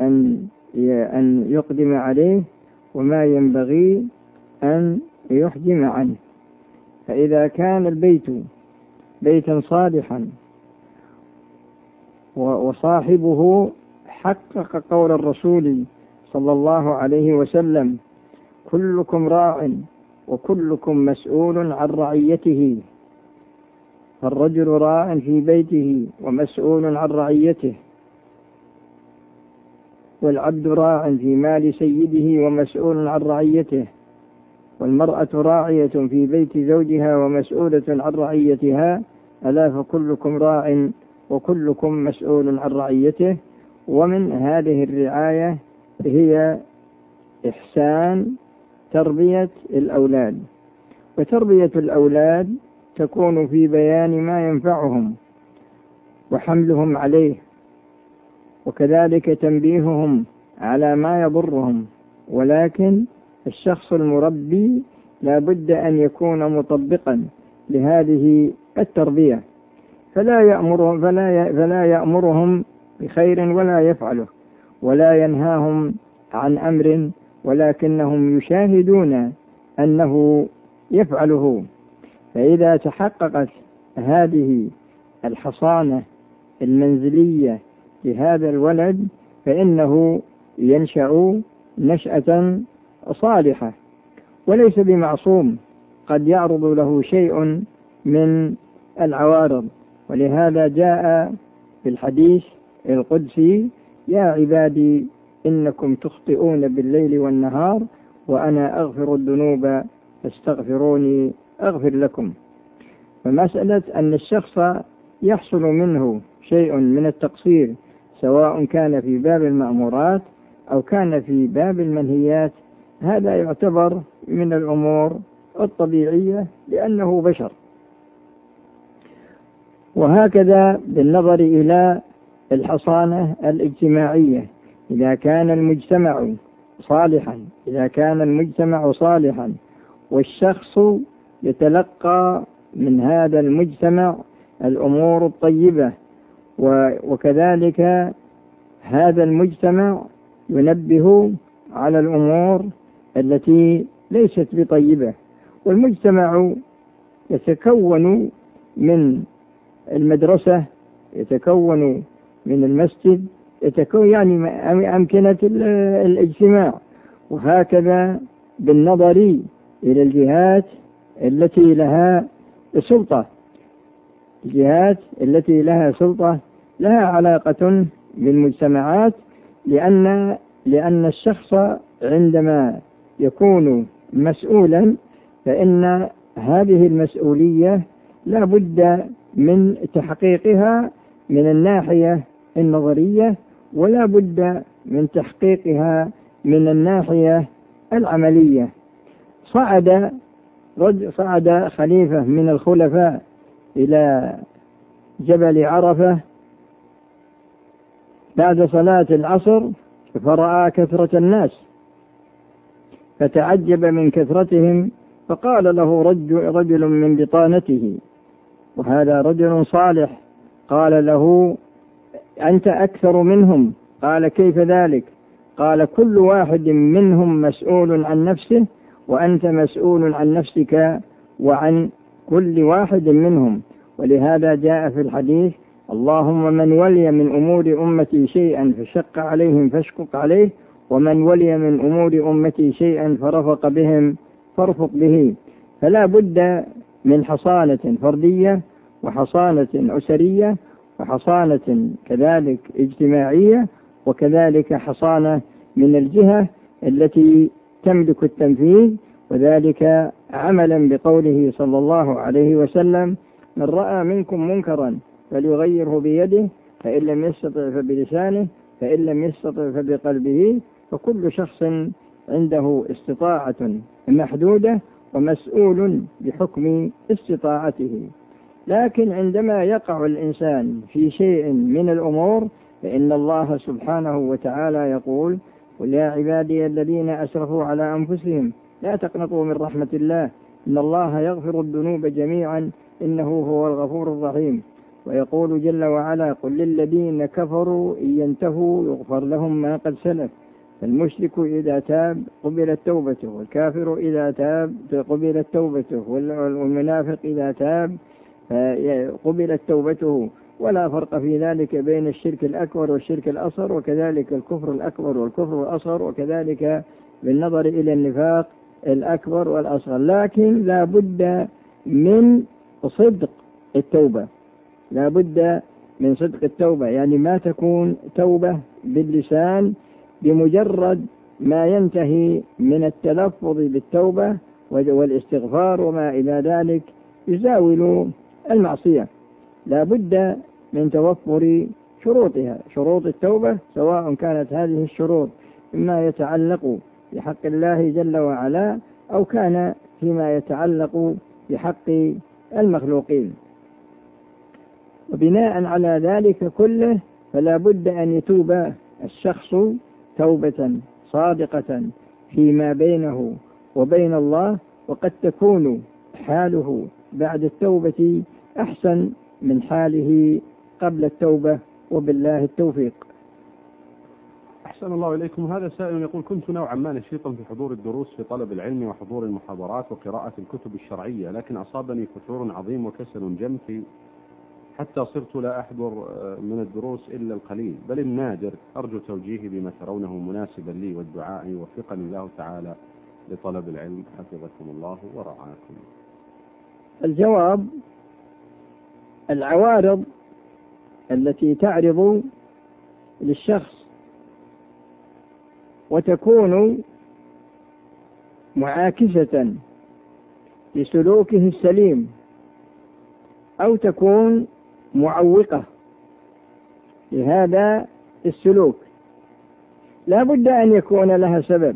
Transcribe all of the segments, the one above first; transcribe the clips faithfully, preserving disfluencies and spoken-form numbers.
أن أن يقدم عليه وما ينبغي أن يحجم عنه. فإذا كان البيت بيتا صالحا وصاحبه حقق قول الرسول صلى الله عليه وسلم: كلكم راع وكلكم مسؤول عن رعيته، فالرجل راع في بيته ومسؤول عن رعيته، والعبد راع في مال سيده ومسؤول عن رعيته، والمرأة راعية في بيت زوجها ومسؤولة عن رعيتها، ألا فكلكم راع وكلكم مسؤول عن رعيته. ومن هذه الرعاية هي إحسان تربية الأولاد، وتربية الأولاد تكون في بيان ما ينفعهم وحملهم عليه، وكذلك تنبيههم على ما يضرهم. ولكن الشخص المربي لا بد أن يكون مطبقا لهذه التربية، فلا يأمرهم, فلا فلا يأمرهم بخير ولا يفعله، ولا ينهاهم عن أمر ولكنهم يشاهدون أنه يفعله. فإذا تحققت هذه الحصانة المنزلية لهذا الولد فإنه ينشأ نشأة صالحة، وليس بمعصوم، قد يعرض له شيء من العوارض. ولهذا جاء في الحديث القدسي: يا عبادي إنكم تخطئون بالليل والنهار وأنا أغفر الذنوب فاستغفروني أغفر لكم. فمسألة أن الشخص يحصل منه شيء من التقصير سواء كان في باب المأمورات أو كان في باب المنهيات، هذا يعتبر من الأمور الطبيعية لأنه بشر. وهكذا بالنظر إلى الحصانة الاجتماعية، إذا كان المجتمع صالحا إذا كان المجتمع صالحا والشخص يتلقى من هذا المجتمع الأمور الطيبة، وكذلك هذا المجتمع ينبه على الأمور التي ليست بطيبة. والمجتمع يتكون من المدرسة، يتكون من المسجد، يتكون يعني أمكنة الاجتماع. وهكذا بالنظر إلى الجهات التي لها سلطة الجهات التي لها سلطة لها علاقة بالمجتمعات، لأن لأن الشخص عندما يكون مسؤولا فإن هذه المسؤولية لا بد من تحقيقها من الناحية النظرية، ولا بد من تحقيقها من الناحية العملية. صعد صعد خليفة من الخلفاء إلى جبل عرفة بعد صلاة العصر فرأى كثرة الناس فتعجب من كثرتهم، فقال له رجل من بطانته، وهذا رجل صالح، قال له: أنت أكثر منهم. قال: كيف ذلك؟ قال: كل واحد منهم مسؤول عن نفسه وأنت مسؤول عن نفسك وعن كل واحد منهم. ولهذا جاء في الحديث: اللهم من ولي من أمور أمتي شيئا فشق عليهم فاشقق عليه، ومن ولي من أمور أمتي شيئا فرفق بهم فارفق به. فلا بد من حصانة فردية وحصانة أسرية وحصانة كذلك اجتماعية، وكذلك حصانة من الجهة التي تملك التنفيذ، وذلك عملا بقوله صلى الله عليه وسلم: من رأى منكم منكرا فليغيره بيده، فإن لم يستطع فبلسانه، فإن لم يستطع فبقلبه. فكل شخص عنده استطاعة محدودة ومسؤول بحكم استطاعته. لكن عندما يقع الإنسان في شيء من الأمور فإن الله سبحانه وتعالى يقول: قل يا عبادي الذين أسرفوا على أنفسهم لا تقنطوا من رحمة الله إن الله يغفر الذنوب جميعا إنه هو الغفور الرحيم. ويقول جل وعلا: قل للذين كفروا إن ينتهوا يغفر لهم ما قد سلف. فالمشرك إذا تاب قبلت توبته، والكافر إذا تاب قبلت توبته، والمنافق إذا تاب قبلت توبته، ولا فرق في ذلك بين الشرك الأكبر والشرك الأصغر، وكذلك الكفر الأكبر والكفر الأصغر، وكذلك بالنظر إلى النفاق الأكبر والأصغر. لكن لا بد من صدق التوبة، لا بد من صدق التوبة، يعني ما تكون توبة باللسان بمجرد ما ينتهي من التلفظ بالتوبة والاستغفار وما إلى ذلك يزاول المعصية. لا بد من توفر شروطها، شروط التوبة، سواء كانت هذه الشروط مما يتعلق بحق الله جل وعلا أو كان فيما يتعلق بحق المخلوقين. وبناء على ذلك كله فلا بد أن يتوب الشخص توبة صادقة فيما بينه وبين الله، وقد تكون حاله بعد التوبة أحسن من حاله قبل التوبة، وبالله التوفيق. أحسن الله إليكم. هذا سائل يقول: كنت نوعا ما نشيطا في حضور الدروس في طلب العلم وحضور المحاضرات وقراءة الكتب الشرعية، لكن أصابني فتور عظيم وكسل جم في حتى صرت لا أحضر من الدروس إلا القليل بل النادر. أرجو توجيهي بما ترونه مناسبا لي والدعاء يوفقني الله تعالى لطلب العلم، حفظكم الله ورعاكم. الجواب: العوارض التي تعرض للشخص وتكون معاكسة لسلوكه السليم أو تكون معوقة لهذا السلوك لا بد أن يكون لها سبب.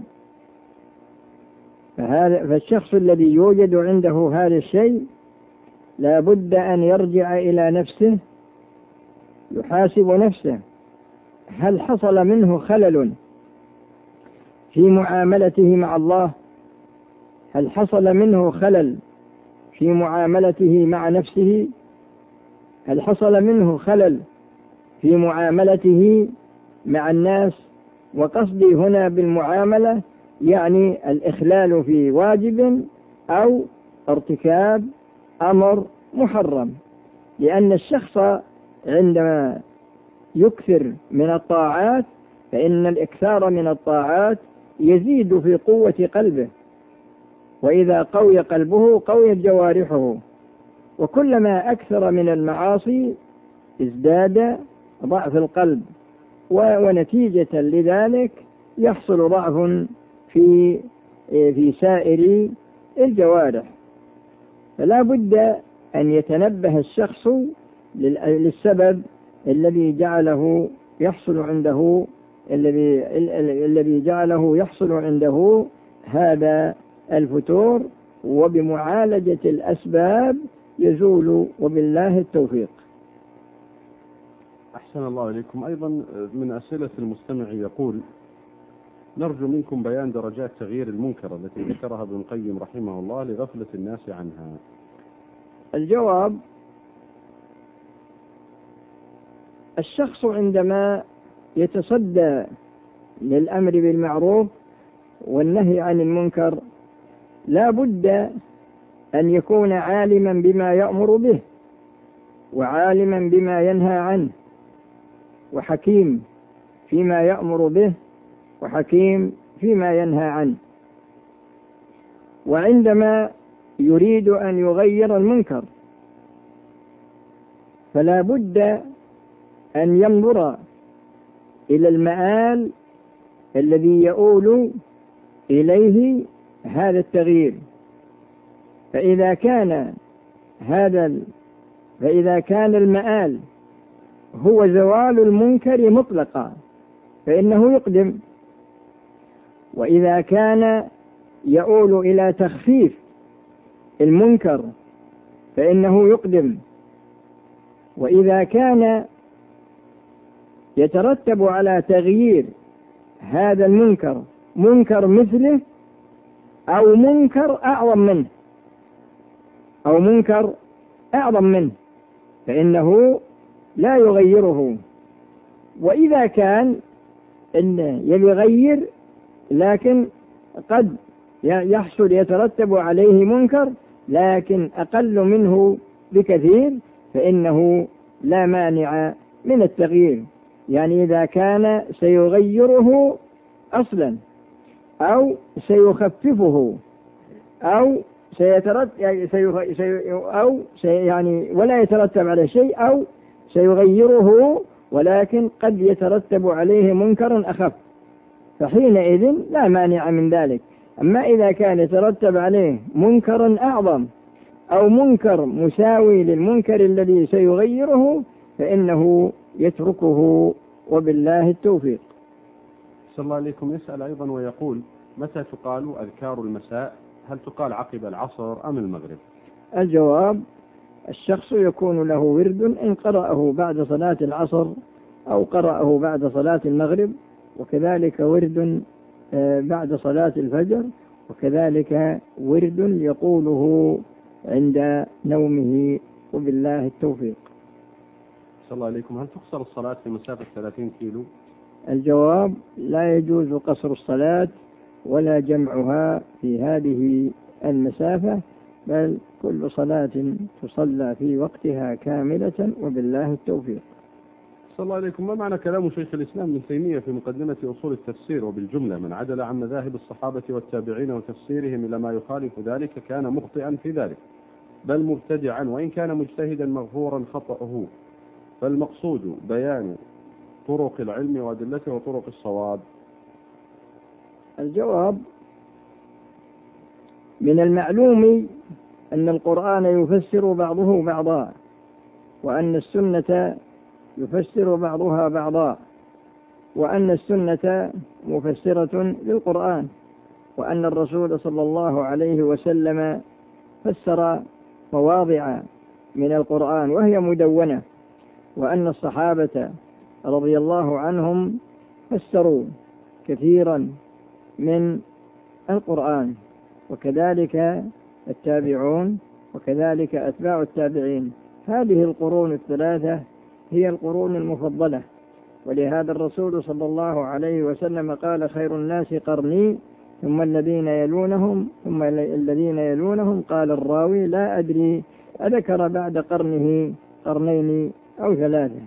فهذا فالشخص الذي يوجد عنده هذا الشيء لا بد أن يرجع إلى نفسه، يحاسب نفسه: هل حصل منه خلل في معاملته مع الله؟ هل حصل منه خلل في معاملته مع نفسه؟ هل حصل منه خلل في معاملته مع الناس؟ وقصدي هنا بالمعاملة يعني الإخلال في واجب أو ارتكاب أمر محرم، لأن الشخص عندما يكثر من الطاعات فإن الإكثار من الطاعات يزيد في قوة قلبه، وإذا قوي قلبه قويت جوارحه، وكلما أكثر من المعاصي ازداد ضعف القلب، ونتيجة لذلك يحصل ضعف في في سائر الجوارح. فلا بد أن يتنبه الشخص للسبب الذي جعله يحصل عنده الذي الذي جعله يحصل عنده هذا الفتور، وبمعالجة الأسباب يزول، وبالله التوفيق. أحسن الله إليكم. أيضا من أسئلة المستمع يقول: نرجو منكم بيان درجات تغيير المنكر التي ذكرها ابن القيم رحمه الله لغفلة الناس عنها. الجواب: الشخص عندما يتصدى للأمر بالمعروف والنهي عن المنكر لا بد أن يكون عالما بما يأمر به، وعالما بما ينهى عنه، وحكيم فيما يأمر به، وحكيم فيما ينهى عنه. وعندما يريد أن يغير المنكر فلا بد أن ينظر إلى المآل الذي يؤول إليه هذا التغيير. فإذا كان هذا فإذا كان المآل هو زوال المنكر مطلقا فإنه يقدم، وإذا كان يؤول إلى تخفيف المنكر فإنه يقدم، وإذا كان يترتب على تغيير هذا المنكر منكر مثله أو منكر أعظم منه أو منكر أعظم منه فإنه لا يغيره. وإذا كان إن يغير لكن قد يحصل يترتب عليه منكر لكن أقل منه بكثير فإنه لا مانع من التغيير. يعني إذا كان سيغيره أصلا أو سيخففه أو سيترتب أو سي يعني ولا يترتب على شيء أو سيغيره ولكن قد يترتب عليه منكر أخف فحينئذ لا مانع من ذلك. أما إذا كان يترتب عليه منكر أعظم أو منكر مساوي للمنكر الذي سيغيره فإنه يتركه وبالله التوفيق. صلى الله عليكم. يسأل أيضا ويقول متى تقال أذكار المساء؟ هل تقال عقب العصر أم المغرب؟ الجواب الشخص يكون له ورد إن قرأه بعد صلاة العصر أو قرأه بعد صلاة المغرب وكذلك ورد بعد صلاة الفجر وكذلك ورد يقوله عند نومه وبالله التوفيق. صلى الله عليكم. هل تقصر الصلاة في مسافة ثلاثين كيلو؟ الجواب لا يجوز قصر الصلاة ولا جمعها في هذه المسافة بل كل صلاة تصلى في وقتها كاملة وبالله التوفيق. صلى الله عليكم. ما معنى كلام شيخ الإسلام ابن تيمية في مقدمة أصول التفسير وبالجملة من عدل عن مذاهب الصحابة والتابعين وتفسيرهم إلى ما يخالف ذلك كان مخطئا في ذلك بل مبتدعا وإن كان مجتهدا مغفورا خطأه، فالمقصود بيان طرق العلم وأدلته وطرق الصواب؟ الجواب من المعلوم أن القرآن يفسر بعضه بعضا وأن السنة يفسر بعضها بعضا وأن السنة مفسرة للقرآن وأن الرسول صلى الله عليه وسلم فسر مواضع من القرآن وهي مدونة وأن الصحابة رضي الله عنهم فسروا كثيرا من القرآن وكذلك التابعون وكذلك أتباع التابعين. هذه القرون الثلاثة هي القرون المفضلة ولهذا الرسول صلى الله عليه وسلم قال خير الناس قرني ثم الذين يلونهم ثم الذين يلونهم. قال الراوي لا أدري أذكر بعد قرنه قرنين أو ثلاثة.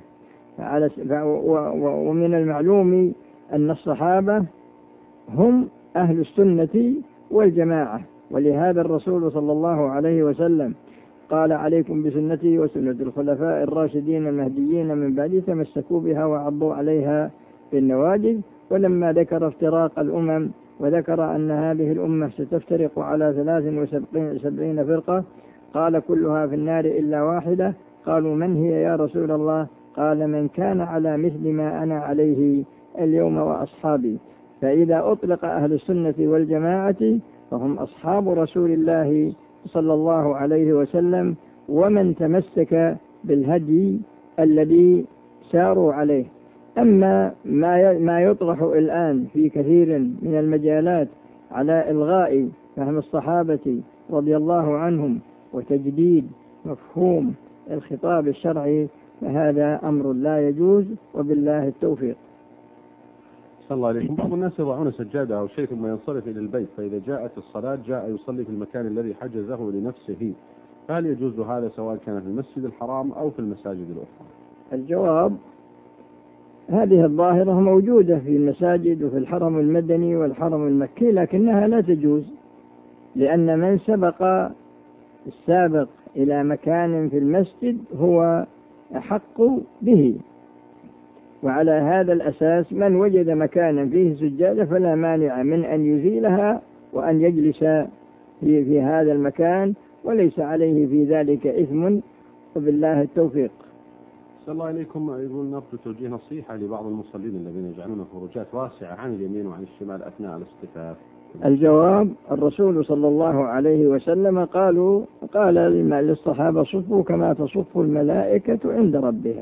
ومن المعلوم أن الصحابة هم أهل السنة والجماعة ولهذا الرسول صلى الله عليه وسلم قال عليكم بسنتي وسنة الخلفاء الراشدين المهديين من بعد تمسكوا بها وعضوا عليها بالنواجذ. ولما ذكر افتراق الأمم وذكر أن هذه الأمة ستفترق على ثلاث وسبعين فرقة قال كلها في النار إلا واحدة. قالوا من هي يا رسول الله؟ قال من كان على مثل ما أنا عليه اليوم وأصحابي. فإذا أطلق أهل السنة والجماعة فهم أصحاب رسول الله صلى الله عليه وسلم ومن تمسك بالهدي الذي ساروا عليه. أما ما يطرح الآن في كثير من المجالات على إلغاء فهم الصحابة رضي الله عنهم وتجديد مفهوم الخطاب الشرعي فهذا أمر لا يجوز وبالله التوفيق. صلى الله عليكم. بعض الناس يضعون سجادة أو شيء ثم ينصرف إلى البيت فإذا جاءت الصلاة جاء يصلي في المكان الذي حجزه لنفسه، فهل يجوز هذا سواء كان في المسجد الحرام أو في المساجد الأخرى؟ الجواب هذه الظاهرة موجودة في المساجد وفي الحرم المدني والحرم المكي لكنها لا تجوز لأن من سبق السابق إلى مكان في المسجد هو أحق به. وعلى هذا الأساس من وجد مكانا فيه سجادة فلا مانع من أن يزيلها وأن يجلس في, في هذا المكان وليس عليه في ذلك إثم وبالله التوفيق. صلى الله عليكم. يقول نرجو توجيه نصيحة لبعض المصلين الذين يجعلون خروجات واسعة عن اليمين وعن الشمال أثناء الاصطفاف. الجواب الرسول صلى الله عليه وسلم قالوا قال للصحابة صفوا كما تصف الملائكة عند ربها.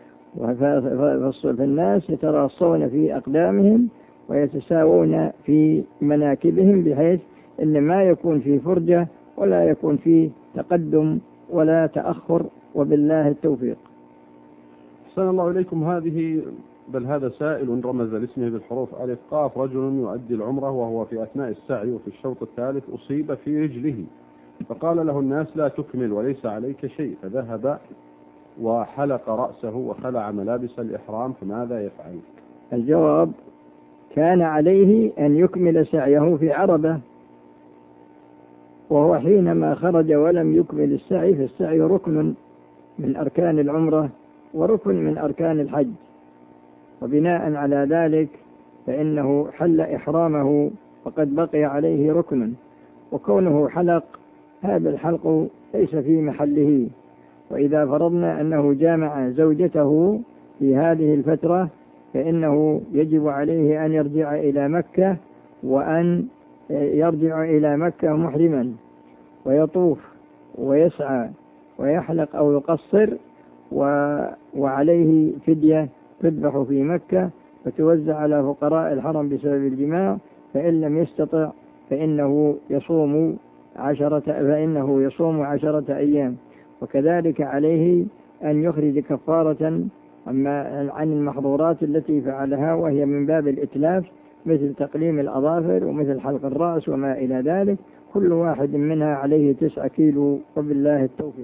فالناس يتراصون في أقدامهم ويتساوون في مناكبهم بحيث أن ما يكون في فرجة ولا يكون في تقدم ولا تأخر، وبالله التوفيق. أحسن الله إليكم. هذه بل هذا سائل رمز لاسمه بالحروف ألف قاف: رجل يؤدي العمرة وهو في أثناء السعي وفي الشوط الثالث أصيب في رجله، فقال له الناس: لا تكمل وليس عليك شيء، فذهب وحلق رأسه وخلع ملابس الإحرام، فماذا يفعل؟ الجواب: كان عليه أن يكمل سعيه في عربة، وهو حينما خرج ولم يكمل السعي، فالسعي ركن من أركان العمرة وركن من أركان الحج، وبناء على ذلك فإنه حل إحرامه فقد بقي عليه ركن، وكونه حلق هذا الحلق ليس في محله. وإذا فرضنا أنه جامع زوجته في هذه الفترة فإنه يجب عليه أن يرجع إلى مكة، وأن يرجع إلى مكة محرما ويطوف ويسعى ويحلق أو يقصر، وعليه فدية تذبح في مكة فتوزع على فقراء الحرم بسبب الجماع، فإن لم يستطع فإنه يصوم عشرة فإنه يصوم عشرة أيام. وكذلك عليه أن يخرج كفارة عن المحظورات التي فعلها، وهي من باب الإتلاف، مثل تقليم الأظافر ومثل حلق الرأس وما إلى ذلك، كل واحد منها عليه تسعة كيلو، وبالله التوفيق.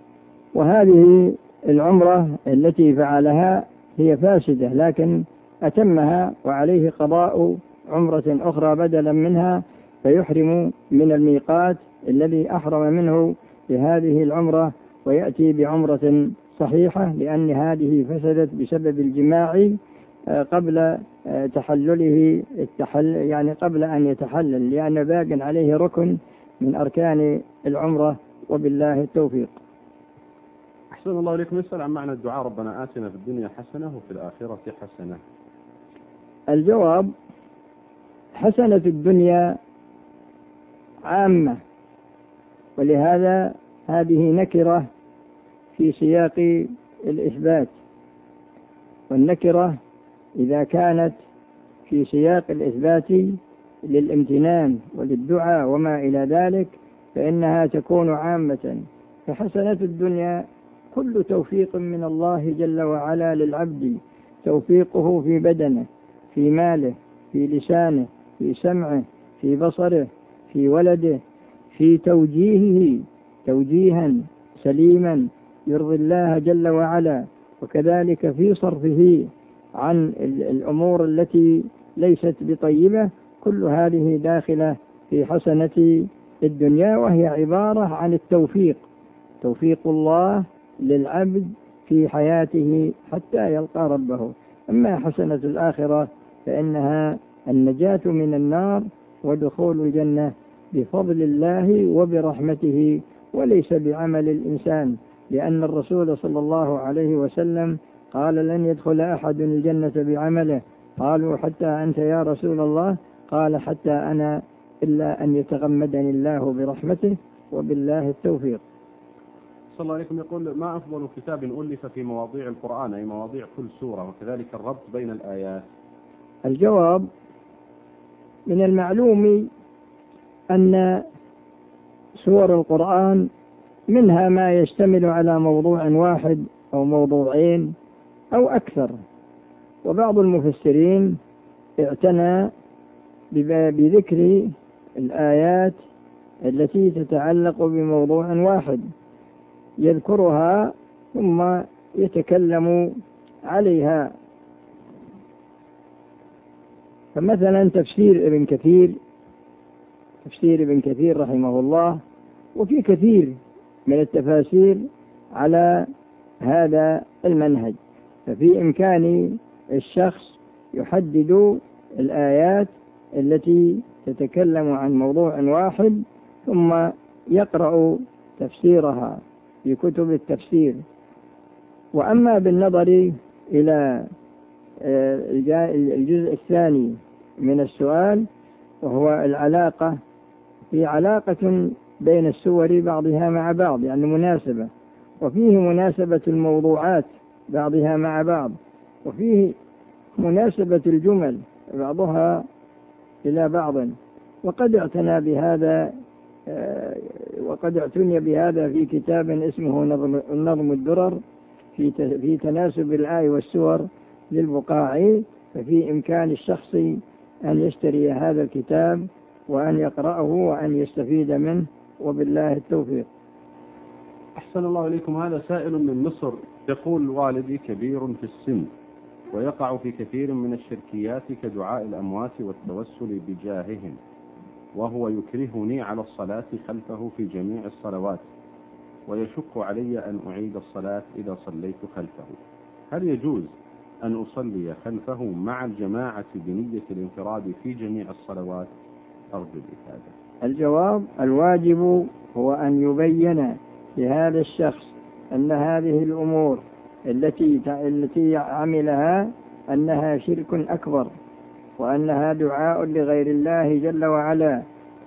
وهذه العمرة التي فعلها هي فاسدة، لكن أتمها وعليه قضاء عمرة أخرى بدلا منها، فيحرم من الميقات الذي أحرم منه لهذه العمرة، ويأتي بعمرة صحيحة، لأن هذه فسدت بسبب الجماع قبل تحلله التحل يعني قبل أن يتحلل، لأن باق عليه ركن من أركان العمرة، وبالله التوفيق. أحسن الله إليكم. يسأل عن معنى الدعاء: ربنا آتنا في الدنيا حسنة وفي الآخرة حسنة. الجواب: حسنة الدنيا عامة، ولهذا هذه نكرة في سياق الإثبات، والنكرة إذا كانت في سياق الإثبات للامتنان وللدعاء وما إلى ذلك فإنها تكون عامة. فحسنة الدنيا كل توفيق من الله جل وعلا للعبد، توفيقه في بدنه، في ماله، في لسانه، في سمعه، في بصره، في ولده، في توجيهه توجيها سليما يرضي الله جل وعلا، وكذلك في صرفه عن الأمور التي ليست بطيبة. كل هذه داخلة في حسنة الدنيا، وهي عبارة عن التوفيق، توفيق الله للعبد في حياته حتى يلقى ربه. أما حسنة الآخرة فإنها النجاة من النار ودخول الجنة بفضل الله وبرحمته، وليس بعمل الإنسان، لأن الرسول صلى الله عليه وسلم قال: لن يدخل أحد الجنة بعمله. قالوا: حتى أنت يا رسول الله؟ قال: حتى أنا، إلا أن يتغمدني الله برحمته، وبالله التوفيق. صلى الله عليكم. يقول: ما أفضل كتاب ألف في مواضيع القرآن، أي مواضيع كل سورة، وكذلك الربط بين الآيات؟ الجواب: من المعلوم أن سور القرآن منها ما يشتمل على موضوع واحد أو موضوعين أو أكثر، وبعض المفسرين اعتنى بذكر الآيات التي تتعلق بموضوع واحد، يذكرها ثم يتكلم عليها. فمثلا تفسير ابن كثير تفسير ابن كثير رحمه الله، وفي كثير من التفاسير على هذا المنهج، ففي إمكان الشخص يحدد الآيات التي تتكلم عن موضوع واحد ثم يقرأ تفسيرها في كتب التفسير. وأما بالنظر إلى الجزء الثاني من السؤال، وهو العلاقة، في علاقة بين السور بعضها مع بعض، يعني مناسبة، وفيه مناسبة الموضوعات بعضها مع بعض، وفيه مناسبة الجمل بعضها إلى بعض. وقد اعتنى بهذا وقد اعتني بهذا في كتاب اسمه نظم الدرر في في تناسب الآي والسور للبقاعي، ففي إمكان الشخص أن يشتري هذا الكتاب وأن يقرأه وأن يستفيد منه، وبالله التوفيق. أحسن الله إليكم. هذا سائل من مصر يقول: والدي كبير في السن ويقع في كثير من الشركيات كدعاء الأموات والتوسل بجاههم، وهو يكرهني على الصلاة خلفه في جميع الصلوات، ويشق علي أن أعيد الصلاة إذا صليت خلفه. هل يجوز أن أصلي خلفه مع الجماعة بنية الانفراد في جميع الصلوات؟ أرجو الإفادة. الجواب: الواجب هو أن يبين لهذا الشخص أن هذه الأمور التي التي عملها أنها شرك أكبر، وأنها دعاء لغير الله جل وعلا،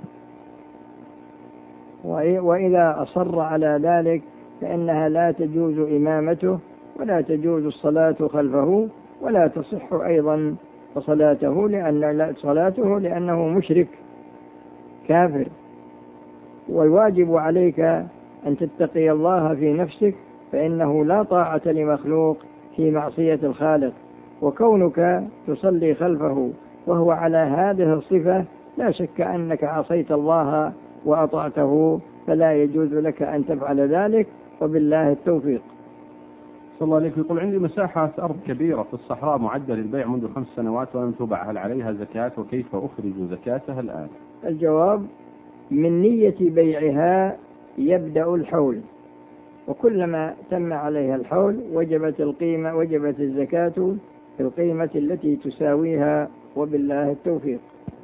وإذا أصر على ذلك فإنها لا تجوز إمامته ولا تجوز الصلاة خلفه، ولا تصح أيضا صلاته لأن صلاته لأنه مشرك كافر. والواجب عليك أن تتقي الله في نفسك، فإنه لا طاعة لمخلوق في معصية الخالق، وكونك تصلي خلفه وهو على هذه الصفة لا شك أنك عصيت الله وأطعته، فلا يجوز لك أن تفعل ذلك، وبالله التوفيق. صلى الله عليه. يقول: عندي مساحة أرض كبيرة في الصحراء معدة للبيع منذ خمس سنوات ولم تباع، هل عليها زكاة وكيف أخرج زكاتها الآن؟ الجواب: من نية بيعها يبدأ الحول، وكلما تم عليها الحول وجبت القيمة وجبت الزكاة في القيمة التي تساويها، وبالله التوفيق.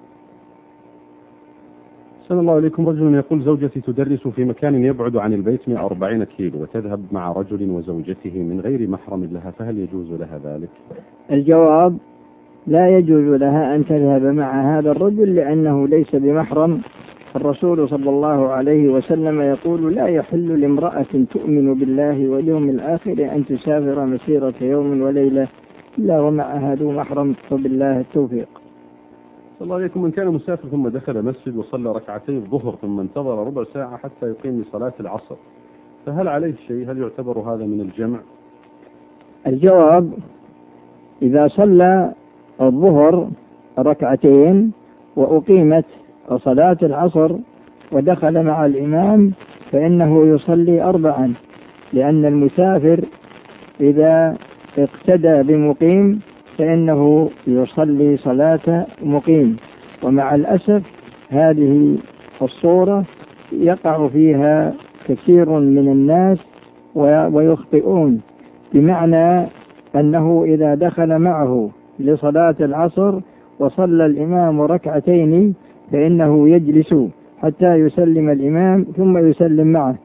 صلى الله عليكم. رجل يقول: زوجتي تدرس في مكان يبعد عن البيت مئة وأربعين كيلو وتذهب مع رجل وزوجته من غير محرم لها، فهل يجوز لها ذلك؟ الجواب: لا يجوز لها أن تذهب مع هذا الرجل لأنه ليس بمحرم. الرسول صلى الله عليه وسلم يقول: لا يحل لامرأة تؤمن بالله واليوم الآخر أن تسافر مسيرة يوم وليلة إلا ومعها ذو محرم، فبالله التوفيق. صلى الله عليكم. من كان مسافر ثم دخل مسجد وصلى ركعتين الظهر ثم انتظر ربع ساعة حتى يقيم لصلاة العصر، فهل عليه شيء؟ هل يعتبر هذا من الجمع؟ الجواب: إذا صلى الظهر ركعتين وأقيمت صلاة العصر ودخل مع الإمام فإنه يصلي أربعا، لأن المسافر إذا اقتدى بمقيم فإنه يصلي صلاة مقيم. ومع الأسف هذه الصورة يقع فيها كثير من الناس ويخطئون، بمعنى أنه إذا دخل معه لصلاة العصر وصلى الإمام ركعتين فإنه يجلس حتى يسلم الإمام ثم يسلم معه،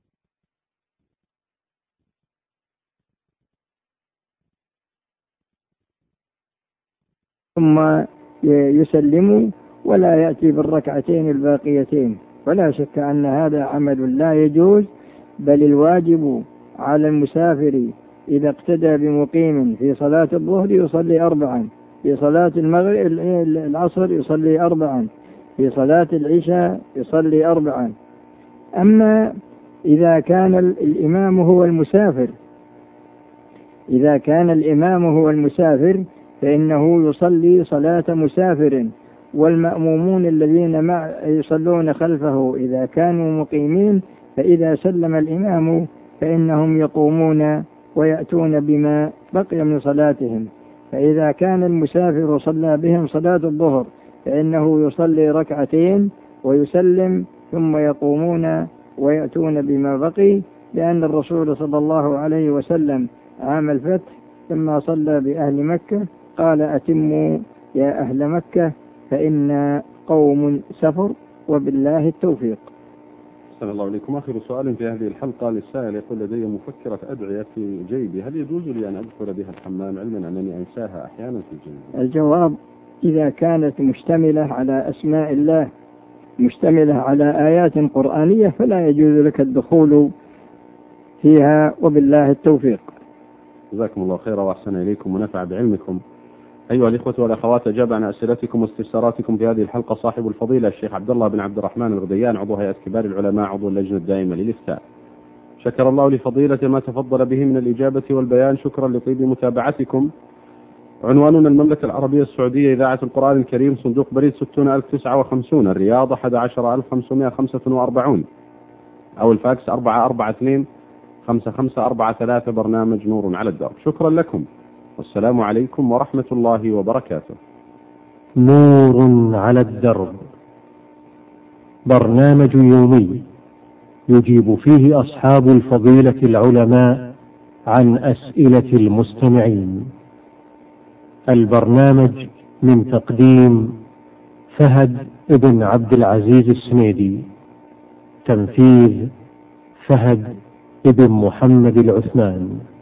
ثم يسلم ولا يأتي بالركعتين الباقيتين. ولا شك أن هذا عمل لا يجوز، بل الواجب على المسافر إذا اقتدى بمقيم في صلاة الظهر يصلي أربعا، في صلاة المغرب العصر يصلي أربعا، في صلاة العشاء يصلي أربعا. أما إذا كان الإمام هو المسافر إذا كان الإمام هو المسافر فإنه يصلي صلاة مسافر، والمأمومون الذين مع يصلون خلفه إذا كانوا مقيمين فإذا سلم الإمام فإنهم يقومون ويأتون بما بقي من صلاتهم. فإذا كان المسافر صلى بهم صلاة الظهر فإنه يصلي ركعتين ويسلم ثم يقومون ويأتون بما بقي، لأن الرسول صلى الله عليه وسلم عام الفتح لما صلى بأهل مكة قال: أتموا يا أهل مكة فإن قوم سفر، وبالله التوفيق. صلى الله عليكم. آخر سؤال في هذه الحلقة للسائل يقول: لدي مفكرة أدعية في جيبي، هل يجوز لي أن أدخل بها الحمام علما أنني أنساها أحيانا في جيبي؟ الجواب: إذا كانت مشتملة على أسماء الله مشتملة على آيات قرآنية فلا يجوز لك الدخول فيها، وبالله التوفيق. جزاكم الله خيرا وأحسن إليكم ونفع بعلمكم. أيها الإخوة والأخوات، أجاب عن أسئلتكم واستفساراتكم في هذه الحلقة صاحب الفضيلة الشيخ عبد الله بن عبد الرحمن الغديان، عضو هيئة كبار العلماء، عضو اللجنة الدائمة للإفتاء. شكر الله لفضيلة ما تفضل به من الإجابة والبيان، شكرا لطيب متابعتكم. عنواننا المملكة العربية السعودية، إذاعة القرآن الكريم، صندوق بريد ستون ألف وتسعة وخمسين، الرياض أحد عشر ألف وخمسمائة وخمسة وأربعين، أو الفاكس أربعة أربعة اثنين خمسة خمسة أربعة ثلاثة، برنامج نور على الدرب. شكرا لكم، والسلام عليكم ورحمة الله وبركاته. نور على الدرب، برنامج يومي يجيب فيه أصحاب الفضيلة العلماء عن أسئلة المستمعين. البرنامج من تقديم فهد بن عبد العزيز السنيدي، تنفيذ فهد بن محمد العثمان.